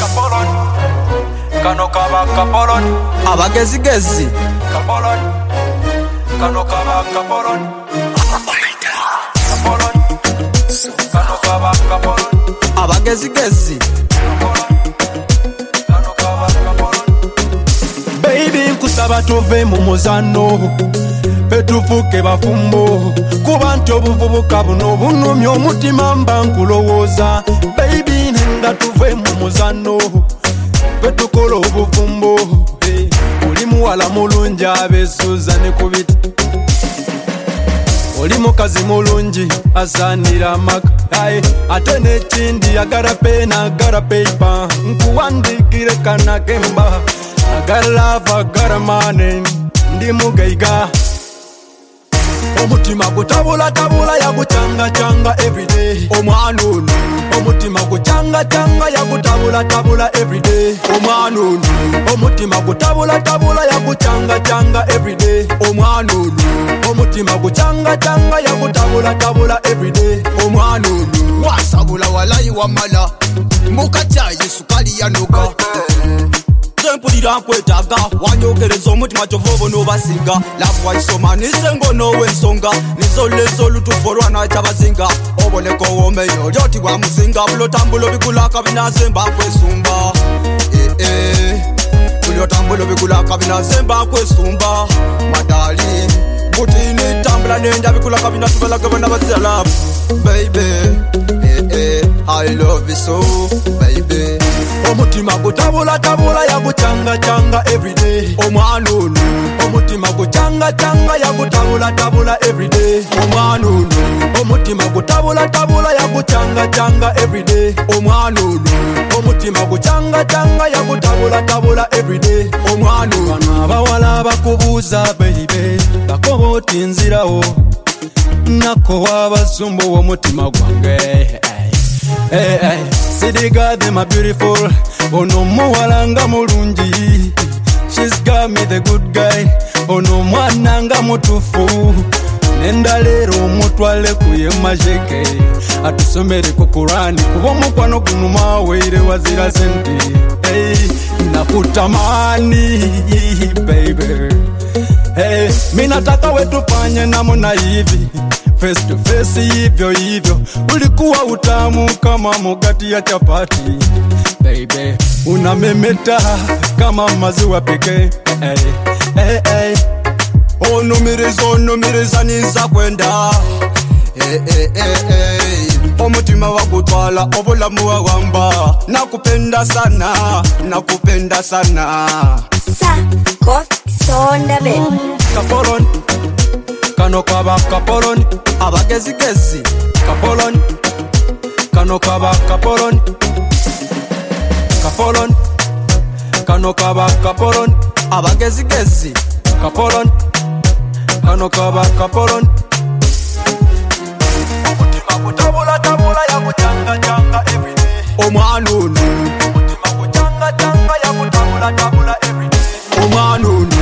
kapolon kano kaba kapolon abagezi gezi kapolon kano kaba kapolon kapolon kano kaba kapolon abagezi gezi kano kaba kapolon baby nkusaba tuve mu muzano petufuke bafumbo kubantu obuvubuka buno bunumya omutima mba nkulowooza baby nenda tuve mu muzano petukola obufumbo oli muwala mulungi abesuuza ne ku biti oli mukazi mulungi asaanira amaka ate n'ekindi agala peena agala peipa nkuwandiikire kanakemba agala lava agala maane ndi mugaiga omutima gutabula tabula yagucanga canga everyday omwana ono omutima gucanga canga yagutabula tabula everyday omwana ono omutima gutabula tabula yagucanga canga everyday omwana ono omutima gucanga canga yagutabula tabula everyday omwana ono wasabula walayi wamala mukachayi sukali yanoga mpulira nkwetaaga wanyogereza omutima kyovovo n'obasinga lafu waisoma nisengo n'owensonga nizolezo olutufu olwanakyabazinga oboneka owomeyo lyoti bwamuzinga bulotambula obigula kabinazemba nkwesumba bulotambula obigula kabinazemba nkwesumba madali butini tambula nenja bigula kabinatubelagabana bazalafu baby I love you so baby omutima gutabula tabula yagucanga canga everyday omwana ono omutima gucanga canga yagutabula tabula everyday omwana ono omutima gutabula tabula yagucanga canga everyday omwana ono omutima gucanga canga yagutabula tabula everyday omwana ono abawala bakubuuza baby bakoba oti nzirawo nako wabasumbu w'omutima gwange see the girl, them are beautiful. Oh no, muwalanga mulungi. She's got me the good guy. Oh no, mwananga mutufu. Nenda lero mutwale kuye majeke. Atusomere ku Qur'ani kuba mukwano gunuma weire wazira senti. Hey, nakutamani baby. Hey, mina nataka wetu fanye namna hivi. Face to face hivyo hivyo ulikuwa utamu kama mugati ya chapati baby unamemeta kama maziwa pekee onumireza niza kwenda omutima wagutwala obulamu wawamba nakupenda sana sa kofi sonda be kapolon kano kaba kapolon abagezi gezi kapolon kano kaba kapolon kapolon kano kaba kapolon abagezi gezi kapolon kano kaba kapolon omutima gutabula tabula yagucanga canga everyday omwana ono omutima gucanga canga yagutabula tabula everyday omwana ono